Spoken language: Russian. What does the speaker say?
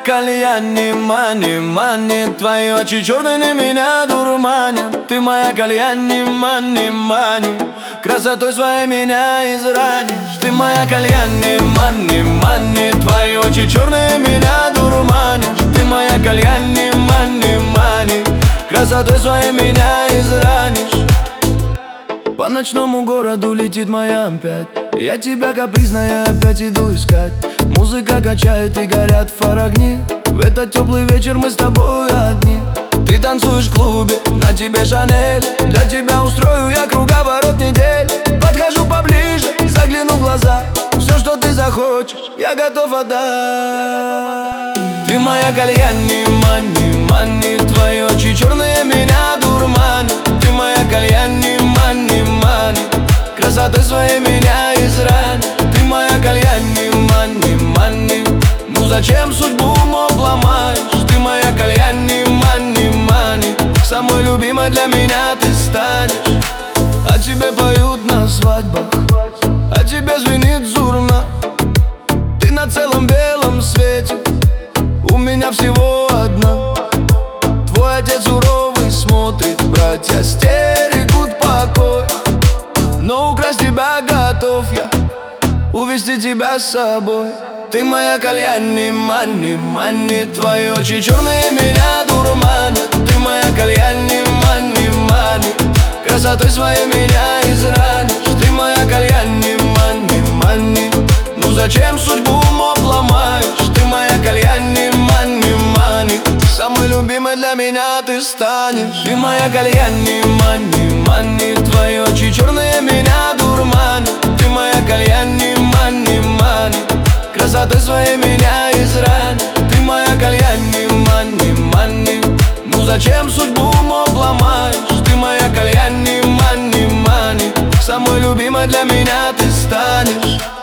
кальяни, мани, мани. Твои очи черные меня дурманят. Ты моя кальяни, мани, мани. Красотой своей меня изранишь. Ты моя кальяни, мани, мани. Твои очи черные меня дурманят. Ты моя кальяни, мани, мани. Красотой своей меня изранишь. По ночному городу летит моя опять. Я тебя капризная опять иду искать. Музыка качает и горят фар-огни. В этот теплый вечер мы с тобой одни. Ты танцуешь в клубе, на тебе Шанель. Для тебя устрою я круговорот недель. Подхожу поближе, загляну в глаза. Все, что ты захочешь, я готов отдать. Ты моя кальяни, мани, мани. Твои очи черные меня дурманят. Ты моя кальяни, мани, мани. Красотой своей меня изранишь. Ты моя кальяни, мани, мани. Ну зачем судьбу мог ломаешь? Ты моя кальяни, мани, мани. Самой любимой для меня ты станешь. А тебе поют на свадьбах, а тебе звенит зурна. Ты на целом белом свете, у меня всего одна. Твой отец суровый смотрит, братья стерегут покой. Но украсть тебя готов я, увести тебя с собой. Ты моя кальяни, мани, мани. Твои очи черные меня дурманят. Ты моя кальяни, мани, мани. Красотой своей меня изранишь. Ты моя кальяни, мани, мани. Ну зачем судьбу мог ломаешь? Ты моя кальяни, мани, мани. Самой любимой для меня ты станешь. Ты моя кальяни, мани, мани. Твои очи черные меня дурманят. Ты моя кальяни, мани, мани. Красотой своей меня изранишь. Ты моя кальяни, мани, мани. Ну зачем судьбу мог ломаешь? Ты моя кальяни, мани, мани. Самой любимой для меня ты станешь.